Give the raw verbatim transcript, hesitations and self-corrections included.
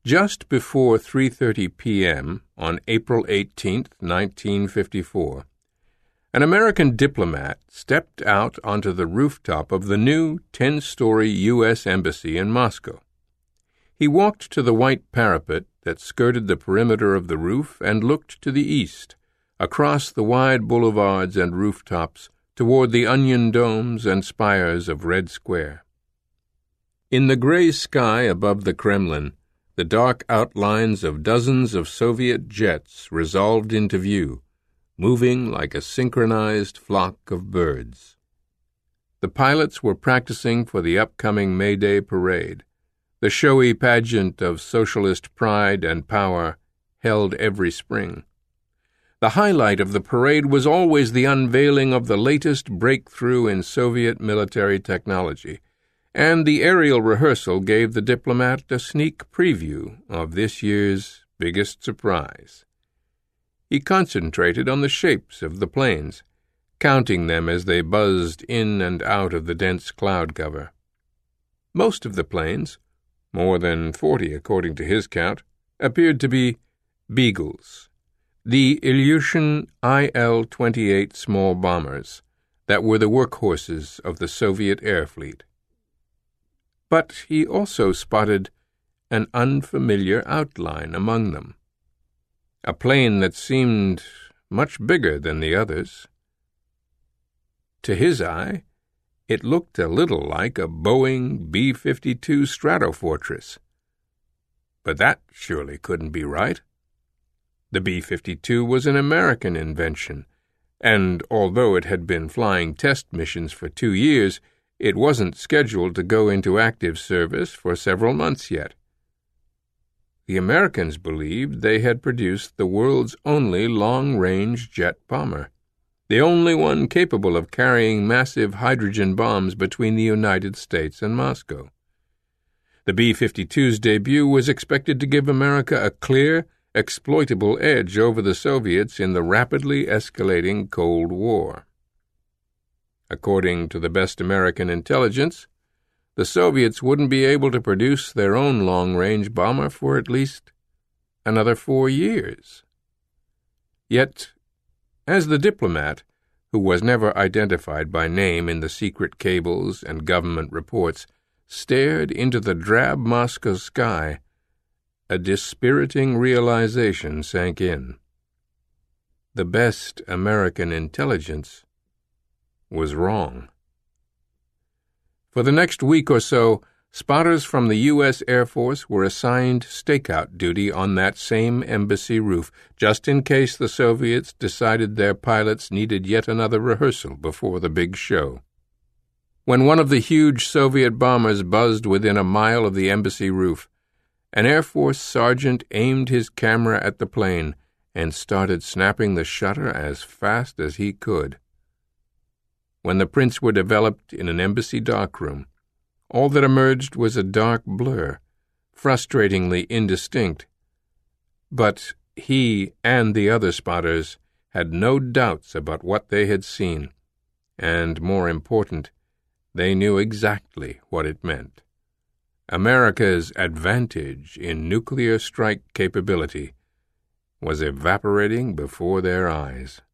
Just before three thirty p.m. on April eighteenth, nineteen fifty-four, an American diplomat stepped out onto the rooftop of the new ten-story U S Embassy in Moscow. He walked to the white parapet that skirted the perimeter of the roof and looked to the east, across the wide boulevards and rooftops toward the onion domes and spires of Red Square. In the gray sky above the Kremlin, the dark outlines of dozens of Soviet jets resolved into view, moving like a synchronized flock of birds. The pilots were practicing for the upcoming May Day parade, the showy pageant of socialist pride and power held every spring. The highlight of the parade was always the unveiling of the latest breakthrough in Soviet military technology, and the aerial rehearsal gave the diplomat a sneak preview of this year's biggest surprise. He concentrated on the shapes of the planes, counting them as they buzzed in and out of the dense cloud cover. Most of the planes, more than forty according to his count, appeared to be Beagles, the Ilyushin I L twenty-eight small bombers that were the workhorses of the Soviet air fleet. But he also spotted an unfamiliar outline among them, a plane that seemed much bigger than the others. To his eye, it looked a little like a Boeing B fifty-two Stratofortress. But that surely couldn't be right. The B fifty-two was an American invention, and although it had been flying test missions for two years, it wasn't scheduled to go into active service for several months yet. The Americans believed they had produced the world's only long-range jet bomber, the only one capable of carrying massive hydrogen bombs between the United States and Moscow. The B fifty-two's debut was expected to give America a clear, exploitable edge over the Soviets in the rapidly escalating Cold War. According to the best American intelligence, the Soviets wouldn't be able to produce their own long-range bomber for at least another four years. Yet, as the diplomat, who was never identified by name in the secret cables and government reports, stared into the drab Moscow sky, a dispiriting realization sank in. The best American intelligence was wrong. For the next week or so, spotters from the U S Air Force were assigned stakeout duty on that same embassy roof, just in case the Soviets decided their pilots needed yet another rehearsal before the big show. When one of the huge Soviet bombers buzzed within a mile of the embassy roof, an Air Force sergeant aimed his camera at the plane and started snapping the shutter as fast as he could. When the prints were developed in an embassy darkroom, all that emerged was a dark blur, frustratingly indistinct. But he and the other spotters had no doubts about what they had seen, and, more important, they knew exactly what it meant. America's advantage in nuclear strike capability was evaporating before their eyes.